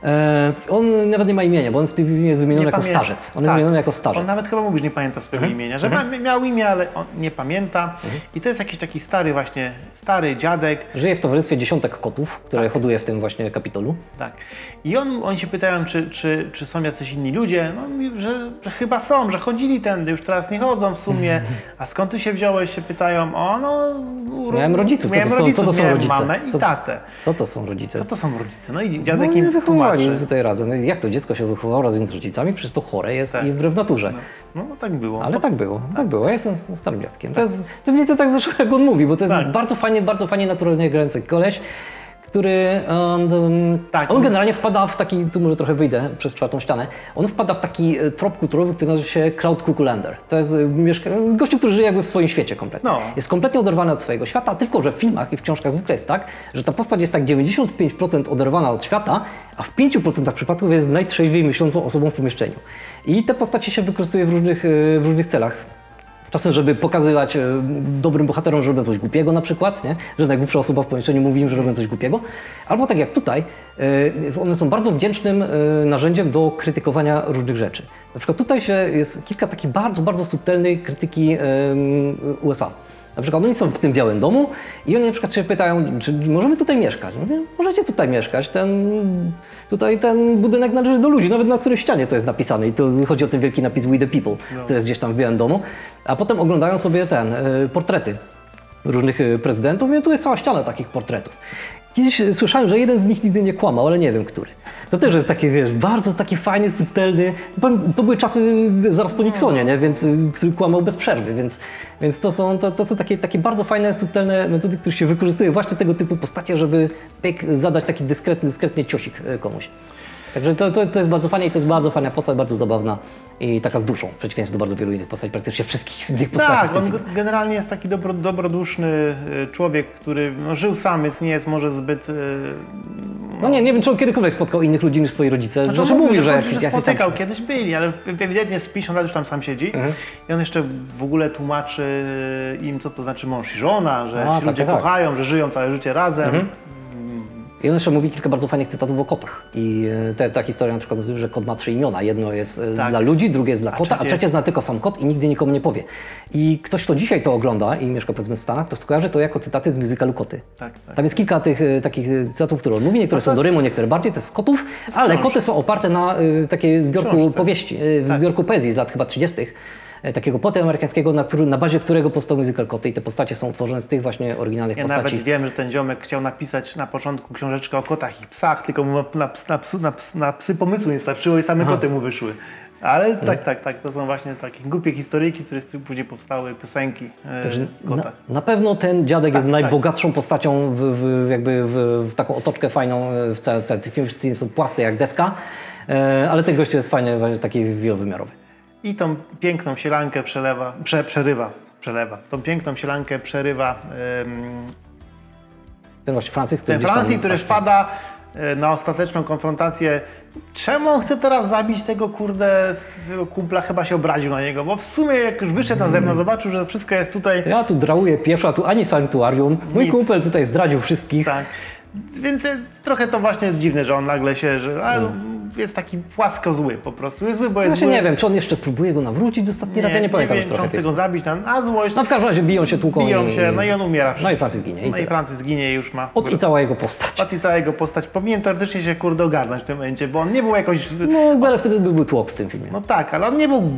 On nawet nie ma imienia, bo on w tym filmie jest wymieniony jako starzec. On jest wymieniony jako starzec. On nawet chyba mówi, że nie pamięta swojego imienia, że miał imię, ale on nie pamięta. I to jest jakiś taki stary dziadek. Żyje w towarzystwie dziesiątek kotów, które hoduje w tym właśnie Kapitolu. Tak. I oni się pytają, czy są jacyś inni ludzie. No, on mówi, że chyba są, że chodzili tędy, już teraz nie chodzą w sumie. A skąd ty się wziąłeś, się pytają. Miałem rodziców. Co to są rodzice? Mamę i tatę. Co to są rodzice? Co to są rodzice? No i dziadek im tłumaczy. Tutaj razem. No jak to dziecko się wychowało razem z rodzicami? Przecież to chore jest i wbrew naturze. No tak było. Ale tak było. Ja jestem starym dziadkiem. To mnie to tak zeszło, jak on mówi, bo to jest bardzo fajnie naturalnie grający koleś, który on generalnie wpada w taki, tu może trochę wyjdę przez czwartą ścianę, on wpada w taki trop kulturowy, który nazywa się Cloud Cuckoo-Lander. To jest gościu, który żyje jakby w swoim świecie kompletnie. Jest kompletnie oderwany od swojego świata, tylko że w filmach i w książkach zwykle jest tak, że ta postać jest tak 95% oderwana od świata, a w 5% przypadków jest najtrzeźwiej myślącą osobą w pomieszczeniu. I te postacie się wykorzystuje w różnych celach. Czasem, żeby pokazywać dobrym bohaterom, że robią coś głupiego na przykład, nie? Że najgłupsza osoba w pomieszczeniu mówi im, że robią coś głupiego. Albo tak jak tutaj, one są bardzo wdzięcznym narzędziem do krytykowania różnych rzeczy. Na przykład tutaj jest kilka takich bardzo subtelnej krytyki USA. Na przykład oni są w tym Białym Domu i oni na przykład się pytają, czy możemy tutaj mieszkać. Mówię, możecie tutaj mieszkać, ten budynek należy do ludzi, nawet na której ścianie to jest napisane i to chodzi o ten wielki napis We the People, to jest gdzieś tam w Białym Domu. A potem oglądają sobie portrety różnych prezydentów i tu jest cała ściana takich portretów. Kiedyś słyszałem, że jeden z nich nigdy nie kłamał, ale nie wiem, który. To też jest takie, bardzo taki fajny, subtelny. To były czasy zaraz po Nixonie, nie? Więc, który kłamał bez przerwy, więc to są takie bardzo fajne, subtelne metody, które się wykorzystuje właśnie tego typu postacie, żeby zadać taki dyskretny ciosik komuś. Także to jest bardzo fajne i to jest bardzo fajna postać, bardzo zabawna i taka z duszą, w przeciwieństwie do bardzo wielu innych postaci, praktycznie wszystkich innych postaci. Tak, on generalnie jest taki dobroduszny człowiek, który żył sam, więc nie jest może zbyt... Nie wiem, czy on kiedykolwiek spotkał innych ludzi niż swoi rodzice. Znaczy mówił, że spotykał, kiedyś byli, ale ewidentnie z 50 lat już tam sam siedzi i on jeszcze w ogóle tłumaczy im, co to znaczy mąż i żona, że ci ludzie kochają, że żyją całe życie razem. I on jeszcze mówi kilka bardzo fajnych cytatów o kotach. I ta historia na przykład mówi, że kot ma 3 imiona. Jedno jest dla ludzi, drugie jest dla kota, a trzecie zna tylko sam kot i nigdy nikomu nie powie. I ktoś, kto dzisiaj to ogląda i mieszka powiedzmy w Stanach, to skojarzy to jako cytaty z musicalu Koty. Tam jest kilka tych takich cytatów, które on mówi. Niektóre są do rymu, niektóre bardziej. To jest z kotów, ale koty są oparte na takiej zbiorku powieści, zbiorku poezji z lat chyba 30. Takiego poty amerykańskiego, na bazie którego powstał musical Koty i te postacie są utworzone z tych właśnie oryginalnych postaci. Ja nawet wiem, że ten ziomek chciał napisać na początku książeczkę o kotach i psach, tylko mu na psy pomysłu nie starczyło i same koty mu wyszły. Ale tak, to są właśnie takie głupie historyjki, które z których później powstały piosenki Także Kota. na pewno ten dziadek jest najbogatszą postacią w taką otoczkę fajną w całym tym filmie. Wszyscy są płascy jak deska, ale ten gość jest fajny, taki wielowymiarowy. I tą piękną sielankę przelewa. Tą piękną sielankę przerywa Ten właśnie Francis, który ten gdzieś tam Francis, który właśnie- wpada na ostateczną konfrontację. Czemu on chce teraz zabić tego swojego kumpla? Chyba się obraził na niego, bo w sumie jak już wyszedł na zewnątrz, zobaczył, że wszystko jest tutaj. Ja tu drałuję piesza, tu ani sanktuarium. Mój Nic. kumpel tutaj zdradził wszystkich. Tak. Więc trochę to właśnie jest dziwne, że on nagle się, jest taki płasko zły po prostu. Jest zły, bo jest Właśnie zły. nie wiem, czy on jeszcze próbuje go nawrócić ostatni raz, ja nie pamiętam już czy trochę on chce tej go zabić na złość. No w każdym razie biją się, tłuką Biją się, no i on umiera. No i Francis ginie. No i Francis ginie i już ma. I cała jego postać. I cała jego postać. Powinien teoretycznie się ogarnąć w tym momencie, bo on nie był jakoś. No ale wtedy byłby tłok w tym filmie. No tak, ale on nie był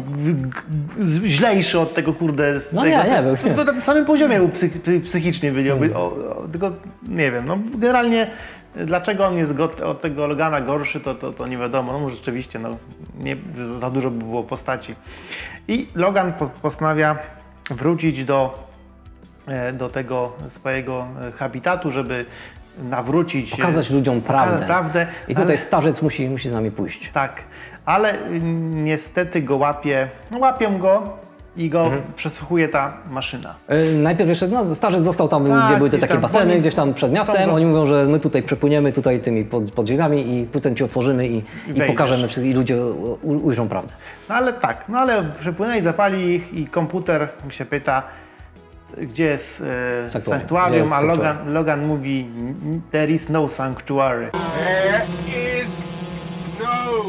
źlejszy od tego No nie był, nie. Na samym poziomie był psychicznie byliby. Tylko nie wiem, no generalnie dlaczego on jest od tego Logana gorszy, to nie wiadomo. No może rzeczywiście, za dużo by było postaci. I Logan postanawia wrócić do tego swojego habitatu, żeby nawrócić... Pokazać ludziom prawdę. I tutaj ale- starzec musi z nami pójść. Tak, ale niestety go łapią go i go przesłuchuje ta maszyna. Najpierw jeszcze, starzec został tam, Tak, gdzie były te gdzieś takie tam, baseny, oni gdzieś tam przed miastem. chcą go- Oni mówią, że my tutaj przepłyniemy tutaj tymi podziemiami i potem ci otworzymy i wejdziesz. pokażemy wszystkim i ludzie ujrzą prawdę. Ale przepłynęli, zapali ich i komputer się pyta, gdzie jest Sanktuarium. sanktuarium, Gdzie jest a sanktuarium? Logan mówi, there is no sanctuary. There is no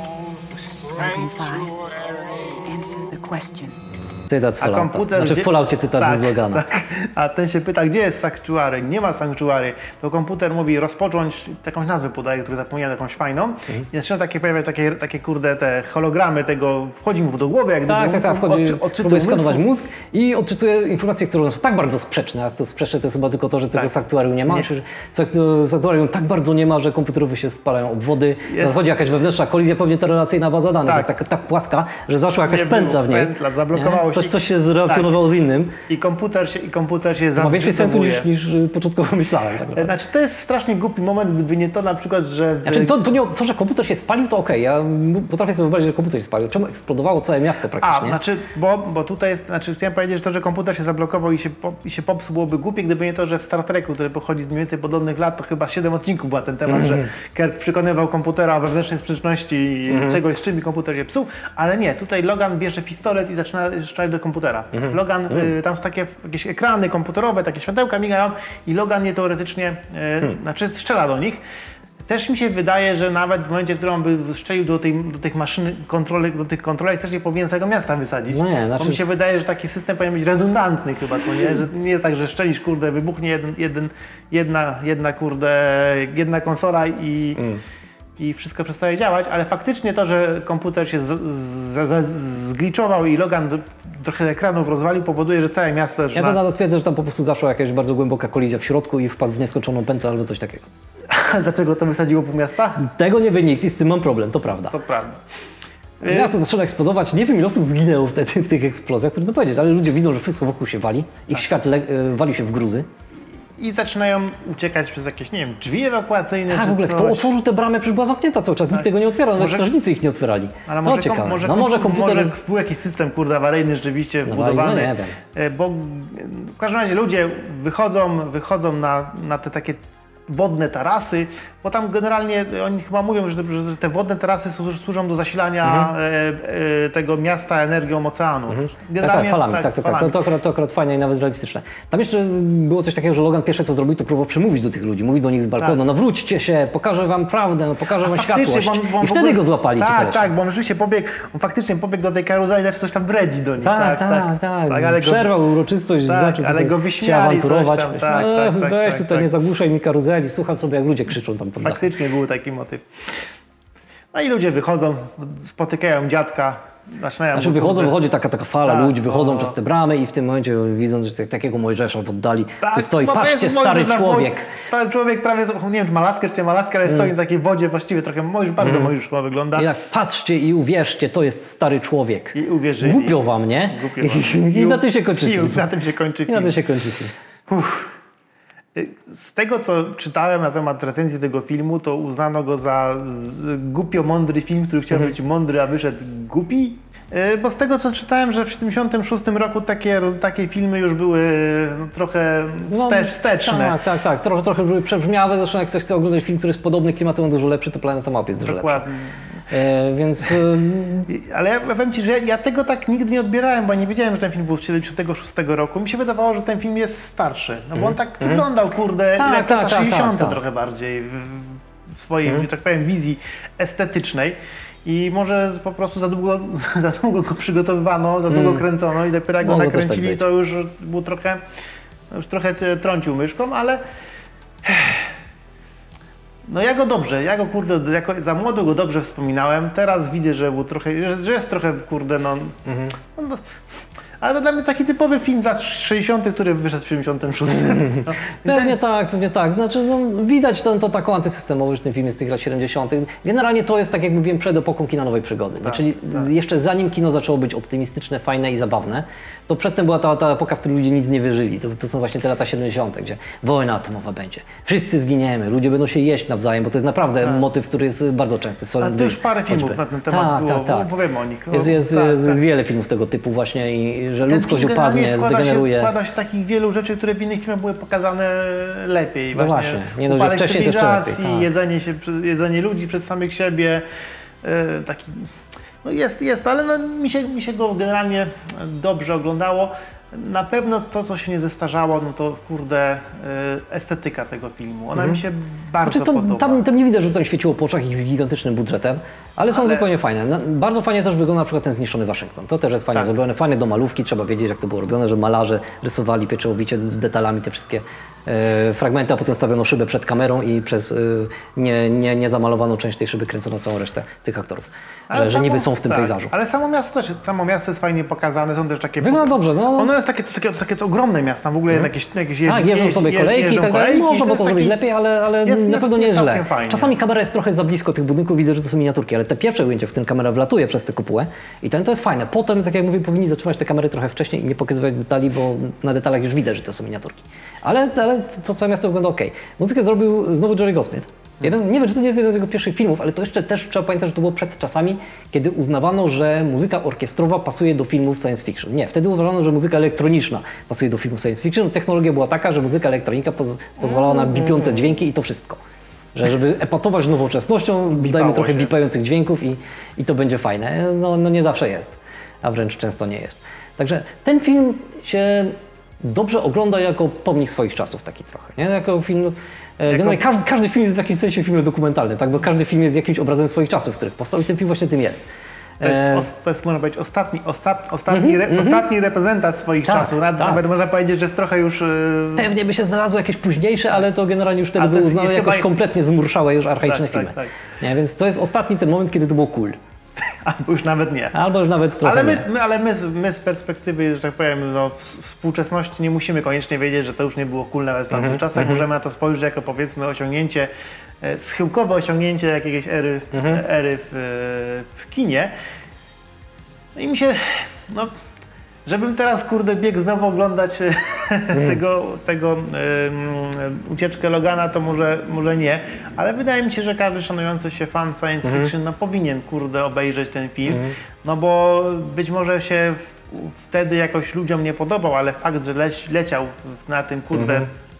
sanctuary. Answer the question. Cytat z A Fallouta. komputer... Znaczy w Falloutie cytat tak, z Logana. Tak. A ten się pyta, gdzie jest sanktuary? Nie ma sanktuary. To komputer mówi rozpocząć, jakąś nazwę podaje, którą zapomniałem, jakąś fajną. I zaczyna pojawiać takie te hologramy tego, wchodzi mu do głowy, jak Tak, wchodzi, odczytuje próbuje skanować mózg i odczytuje informacje, które są tak bardzo sprzeczne, a to sprzeczne to jest chyba tylko to, że tego Tak. sanktuarium nie ma. Nie. Sanktuarium tak bardzo nie ma, że komputerowi się spalają obwody. Zachodzi jakaś wewnętrzna kolizja, pewnie to relacyjna baza danych Tak. jest tak płaska, że zaszła jakaś Nie pętla było w niej. pętla, zablokowało Nie? się. Coś się zrelacjonowało z innym. I komputer się Ma więcej sensu zadrzytowuje. niż początkowo myślałem. Tak naprawdę. Znaczy, to jest strasznie głupi moment, gdyby nie to na przykład, że... Znaczy, to, że komputer się spalił, to okej. Ja potrafię sobie wyobrazić, że komputer się spalił. Czemu eksplodowało całe miasto praktycznie? Znaczy, bo tutaj jest, chciałem powiedzieć, że to, że komputer się zablokował i się popsuł, byłoby głupie, gdyby nie to, że w Star Treku, który pochodzi z mniej więcej podobnych lat, to chyba 7 odcinków był ten temat, że Kirk przekonywał komputera o wewnętrznej sprzeczności czegoś, z czym komputer się psuł, ale nie, tutaj Logan bierze pistolet i zaczyna strzelać do komputera. Logan, tam są jakieś ekrany komputerowe, takie światełka migają i Logan je teoretycznie, strzela do nich. Też mi się wydaje, że nawet w momencie, w którym on by strzelił do tych maszyn, do tych kontrolerek, też nie powinien całego miasta wysadzić. No nie, Bo mi się wydaje, że taki system powinien być redundantny chyba, co nie? Że nie jest tak, że strzelisz, wybuchnie jedna konsola i wszystko przestaje działać, ale faktycznie to, że komputer się zgliczował i Logan trochę ekranów rozwalił, powoduje, że całe miasto... Ja to nadal twierdzę, że tam po prostu zaszła jakaś bardzo głęboka kolizja w środku i wpadł w nieskończoną pętlę albo coś takiego. Dlaczego to wysadziło pół miasta? Tego nie wie nikt i z tym mam problem, to prawda. To prawda. Miasto zaczyna eksplodować, nie wiem ile osób zginęło wtedy w tych eksplozjach, trudno powiedzieć, ale ludzie widzą, że wszystko wokół się wali, ich świat wali się w gruzy. I zaczynają uciekać przez jakieś, nie wiem, drzwi ewakuacyjne. Tak, czy w ogóle, coś. kto otworzył te bramy, przecież była zamknięta cały czas, nikt tego nie otwierał, nawet Może- strażnicy ich nie otwierali. Ale To może, ciekawe. może, Może komputer... może był jakiś system awaryjny rzeczywiście wbudowany. no nie wiem. Bo w każdym razie ludzie wychodzą na te takie wodne tarasy, bo tam generalnie oni chyba mówią, że te wodne tarasy służą do zasilania tego miasta energią oceanu. Tak, falami, tak. falami. To akurat fajne i nawet realistyczne. Tam jeszcze było coś takiego, że Logan pierwsze co zrobił, to próbował przemówić do tych ludzi. Mówi do nich z balkonu, Tak. nawróćcie się, pokażę wam prawdę, pokażę wam Faktycznie, światłość. bo on I w wtedy ogóle- go złapali ci kolesie. Tak, bo on rzeczywiście pobiegł do tej karuzeli, znaczy coś tam bredzi do nich. Tak. ale go- Przerwał uroczystość, Tak, zaczął ale tutaj go się wyśmiali, awanturować. coś tam, tak, Weź tak, tutaj, tak. nie zagłuszaj mi karuzeli, słucham sobie jak ludzie krzyczą tam pod dachem. Faktycznie był taki motyw. No i ludzie wychodzą, spotykają dziadka Znaczy wychodzi taka fala Tak, ludzi, wychodzą o. przez te bramy i w tym momencie widzą, że takiego Mojżesza w oddali Tak, stoi, bo to patrzcie, jest stary Mojżesz, człowiek. Stary człowiek prawie, nie wiem czy ma laskę, czy nie ma laskę, ale stoi w takiej wodzie właściwie trochę bardzo Mojżeszowo wygląda. I tak patrzcie i uwierzcie, to jest stary człowiek. I uwierzyli. Głupio wam, nie? Głupio wam. I na tym się kończy film. Na tym się kończy I film. na tym się kończy film. Z tego, co czytałem na temat recenzji tego filmu, to uznano go za głupio mądry film, który chciał być mądry, a wyszedł głupi. Bo z tego, co czytałem, że w 1976 roku takie filmy już były trochę wsteczne. Tak. Trochę były przebrzmiałe. Zresztą jak ktoś chce oglądać film, który jest podobny klimatem, dużo lepszy, to Planeta Małp jest dużo lepszy. Dokładnie. Więc Ale ja powiem Ci, że ja tego tak nigdy nie odbierałem, bo nie wiedziałem, że ten film był z 1976 roku. Mi się wydawało, że ten film jest starszy. No bo on tak wyglądał, kurde, Tak, jak lata tak, 60. tak. trochę bardziej w swojej, że tak powiem, wizji estetycznej. I może po prostu za długo go przygotowywano, za długo kręcono i dopiero jak go Mogło też tak nakręcili, być. to już był trochę trącił myszką, ale no ja go kurde, jako za młodo go dobrze wspominałem, teraz widzę, że był trochę, że jest trochę kurde no, ale to dla mnie taki typowy film z lat 60., który wyszedł w 76. No, Pewnie tak. Znaczy, no, widać to taką antysystemowość w tym filmie z tych lat 70. Generalnie to jest, tak jak mówiłem, przed epoką kina nowej przygody. Tak, Czyli jeszcze zanim kino zaczęło być optymistyczne, fajne i zabawne, to przedtem była ta epoka, w której ludzie nic nie wierzyli. To są właśnie te lata 70., gdzie wojna atomowa będzie. Wszyscy zginiemy, ludzie będą się jeść nawzajem, bo to jest naprawdę motyw, który jest bardzo częsty. Ale to już parę filmów na ten temat było, powiemy o nich. Jest wiele filmów tego typu właśnie i że Ten ludzkość film generalnie upadnie, zdegeneruje. Składa się z takich wielu rzeczy, które w innych filmach były pokazane lepiej. No właśnie. Nie dość, że upadek wcześniej to jeszcze lepiej, cywilizacji, tak. jedzenie ludzi przez samych siebie. Taki, no jest, ale no mi się go generalnie dobrze oglądało. Na pewno to, co się nie zestarzało, no to kurde, estetyka tego filmu. Ona mi się bardzo podoba. Tam nie widać, że to świeciło po oczach ich gigantycznym budżetem, ale są zupełnie fajne. Bardzo fajnie też wygląda na przykład ten zniszczony Waszyngton. To też jest fajnie zrobione, fajne do malówki, trzeba wiedzieć, jak to było robione, że malarze rysowali pieczołowicie z detalami te wszystkie fragmenty, a potem stawiono szybę przed kamerą i przez niezamalowaną część tej szyby kręcono całą resztę tych aktorów. Że niby są w tym pejzażu. Ale samo miasto jest fajnie pokazane, są też takie... Wygląda dobrze, no. Ono jest takie ogromne miasta, w ogóle jakieś Tak, jeżdżą sobie kolejki i tak dalej. Można było to zrobić lepiej, ale na pewno nie jest źle. fajnie. Czasami kamera jest trochę za blisko tych budynków, widać, że to są miniaturki, ale te pierwsze ujęcie, w tym kamera wlatuje przez tę kopułę i to jest fajne. Potem, tak jak mówię, powinni zatrzymać te kamery trochę wcześniej i nie pokazywać detali, bo na detalach już widać, że to są miniaturki. Ale to całe miasto wygląda ok. Muzykę zrobił znowu Jerry Goldsmith. Nie wiem, czy to nie jest jeden z jego pierwszych filmów, ale to jeszcze też trzeba pamiętać, że to było przed czasami, kiedy uznawano, że muzyka orkiestrowa pasuje do filmów science fiction. Nie, wtedy uważano, że muzyka elektroniczna pasuje do filmów science fiction. Technologia była taka, że muzyka elektronika pozwalała na bipiące dźwięki i to wszystko. Że żeby epatować nowoczesnością, dodajmy trochę bipających dźwięków i to będzie fajne. No nie zawsze jest, a wręcz często nie jest. Także ten film się dobrze ogląda jako pomnik swoich czasów taki trochę, nie? Jako film... Generalnie każdy film jest w jakimś sensie filmem dokumentalnym, tak? Bo każdy film jest jakimś obrazem swoich czasów, w których powstał i ten film właśnie tym jest. To jest można powiedzieć ostatni reprezentant swoich czasów. Nawet można powiedzieć, że jest trochę już... Pewnie by się znalazło jakieś późniejsze, ale to generalnie już wtedy były uznane jakoś kompletnie zmurszałe, już archaiczne filmy. Tak. Nie? Więc to jest ostatni ten moment, kiedy to było cool. Albo już nawet nie. Albo już nawet trochę ale my z perspektywy, że tak powiem, no, współczesności nie musimy koniecznie wiedzieć, że to już nie było cool nawet w tamtych czasach. Możemy na to spojrzeć jako, powiedzmy, osiągnięcie, schyłkowe osiągnięcie jakiejś ery w kinie. No i mi się, no, żebym teraz, kurde, biegł znowu oglądać tego ucieczkę Logana, to może nie, ale wydaje mi się, że każdy szanujący się fan science fiction no, powinien, kurde, obejrzeć ten film, no bo być może się wtedy jakoś ludziom nie podobał, ale fakt, że leciał na tym, kurde,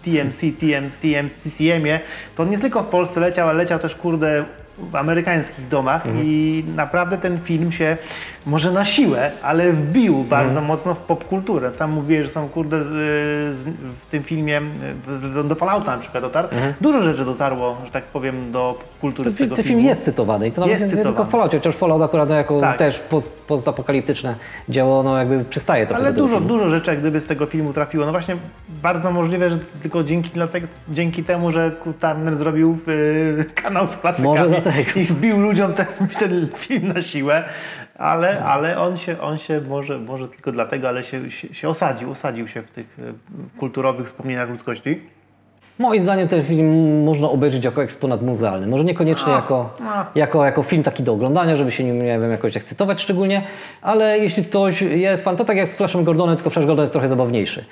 TCM-ie, to nie tylko w Polsce leciał, ale leciał też, kurde, w amerykańskich domach i naprawdę ten film się może na siłę, ale wbił bardzo mocno w popkulturę. Sam mówiłeś, że są, kurde, w tym filmie do Fallouta na przykład dotarł. Dużo rzeczy dotarło, że tak powiem, do kultury z tego Ten filmu. film jest cytowany i to nawet nie tylko w Falloutie, chociaż Fallout akurat jako też postapokaliptyczne dzieło, no jakby przystaje trochę ale do tego filmu. dużo rzeczy jak gdyby z tego filmu trafiło. No właśnie bardzo możliwe, że tylko dzięki temu, że Turner zrobił kanał z klasykami. Może dlatego. i wbił ludziom ten film na siłę, ale on się może tylko dlatego, ale się osadził się w tych kulturowych wspomnieniach ludzkości. Moim zdaniem ten film można obejrzeć jako eksponat muzealny. Może niekoniecznie jako film taki do oglądania, żeby się nim, nie wiem, jakoś ekscytować szczególnie, ale jeśli ktoś jest fan, to tak jak z Flashem Gordonem, tylko Flash Gordon jest trochę zabawniejszy.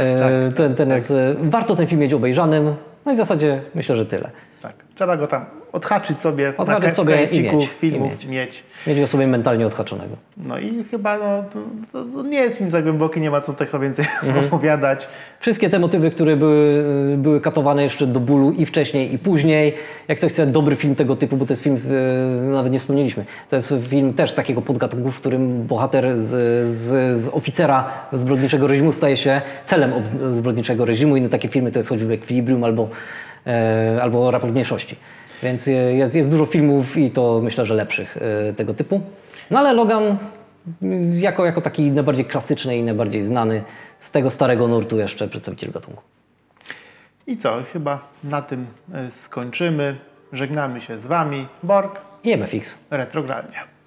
Warto ten film mieć obejrzanym, no i w zasadzie myślę, że tyle. Tak, trzeba go tam odhaczyć sobie i filmów, mieć. Mieć go sobie mentalnie odhaczonego. No i chyba to nie jest film za głęboki, nie ma co tego więcej opowiadać. Wszystkie te motywy, które były katowane jeszcze do bólu i wcześniej, i później. Jak ktoś chce dobry film tego typu, bo to jest film, nawet nie wspomnieliśmy, to jest film też takiego podgatunku, w którym bohater z oficera zbrodniczego reżimu staje się celem zbrodniczego reżimu. Inne takie filmy to jest choćby Equilibrium albo Raport Mniejszości. Więc jest dużo filmów i to myślę, że lepszych tego typu. No ale Logan jako taki najbardziej klasyczny i najbardziej znany z tego starego nurtu jeszcze przedstawiciel gatunku. I co? Chyba na tym skończymy. Żegnamy się z Wami. Borg. I MFX. Retrogralnie.